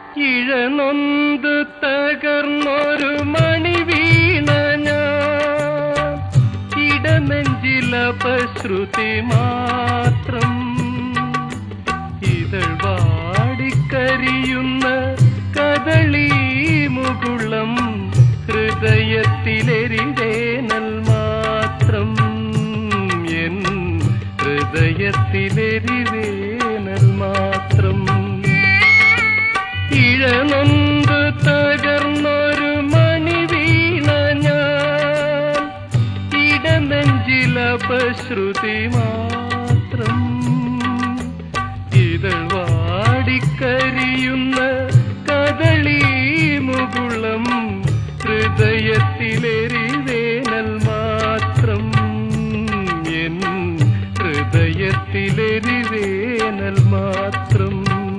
ഇഴനൊന്ത് തകർന്നൊരു മണി വീണ ഞാൻ, ഇടനെഞ്ചിലപശ്രുതി മാത്രം. ഇതൾ വാടിക്കരിയുന്ന കദളി മുകുളം, ഹൃദയത്തിലെരിവേനൽ മാത്രം. എൻ ഹൃദയത്തിലെരിവേനൽ മാത്രം. ഇഴനൊന്ത് തകർന്നൊരു മണി വീണ ഞാൻ, ഇടനെഞ്ചിലപശ്രുതി മാത്രം. ഇതൾ വാടിക്കരിയുന്ന കദളി മുകുളം, ഹൃദയത്തിലെരിവേനൽ മാത്രം. എൻ ഹൃദയത്തിലെരിവേനൽ മാത്രം.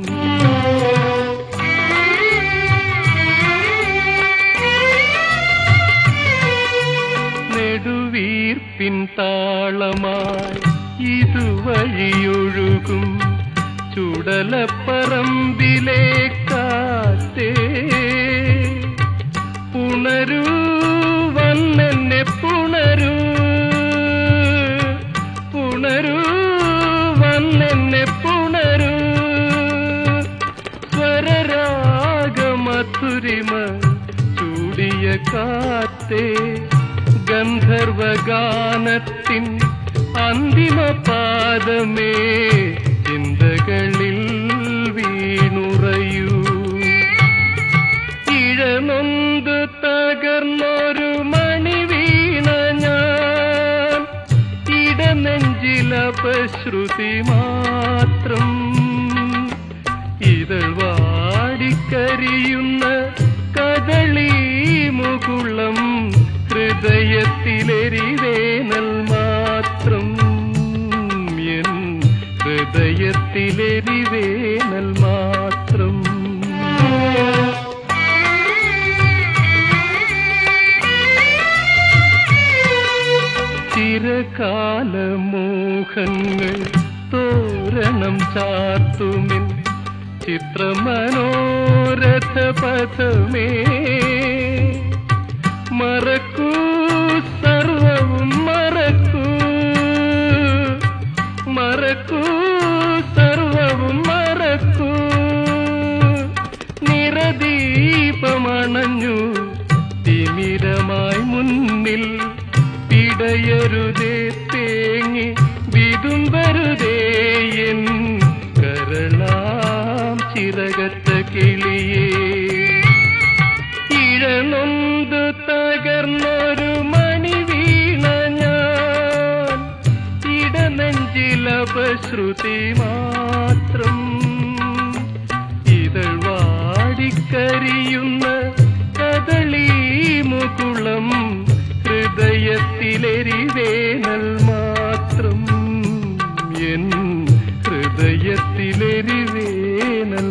നെടുവീർപ്പിൻ താളമായി ഇതുവഴിയൊഴുകും ചുടലപ്പറമ്പിലെ കാറ്റേ, പുണരൂ വന്നെന്നെ പുണരൂ, പുണരൂ വന്നെന്നെ പുണരൂ. സ്വരരാഗമധുരിമ ചൂടിയ കാറ്റേ, ഗന്ധർവഗാനത്തിൻ അന്തിമ പാദമേ, ചിന്തകളിൽ വീണുറയൂ. ഇഴനൊന്ത് തകർന്നൊരു മണി വീണ ഞാൻ, ഇടനെഞ്ചിലപശ്രുതി മാത്രം. ഇതൾ വാടിക്കരിയുന്ന കദളി മുകുളം, ഹൃദയത്തിലെരിവേനൽ മാത്രം. എൻ ഹൃദയത്തിലെരിവേനൽ മാത്രം. ചിരകാലമോഹങ്ങൾ തോരണം ചാർത്തുമിൻ ചിത്രമനോരഥപഥമേ, മറക്കൂ സർവവും മറക്കൂ, മറക്കൂ സർവവും മറക്കൂ. നിറദീപമണഞ്ഞു തിമിരമായി മുന്നിൽ, പിടയരുതേ തേങ്ങി വിതുമ്പരുതേ എൻ കരളാം ചിറകറ്റ കിളിയേ. ഇഴനൊന്ത് തകർന്നൊരു മണി വീണ ഞാൻ, ഇടനെഞ്ചിലപശ്രുതി മാത്രം. ഇതൾ വാടിക്കരിയുന്ന കദളി മുകുളം, ഹൃദയത്തിലെരിവേനൽ മാത്രം. എൻ ഹൃദയത്തിലെരിവേനൽ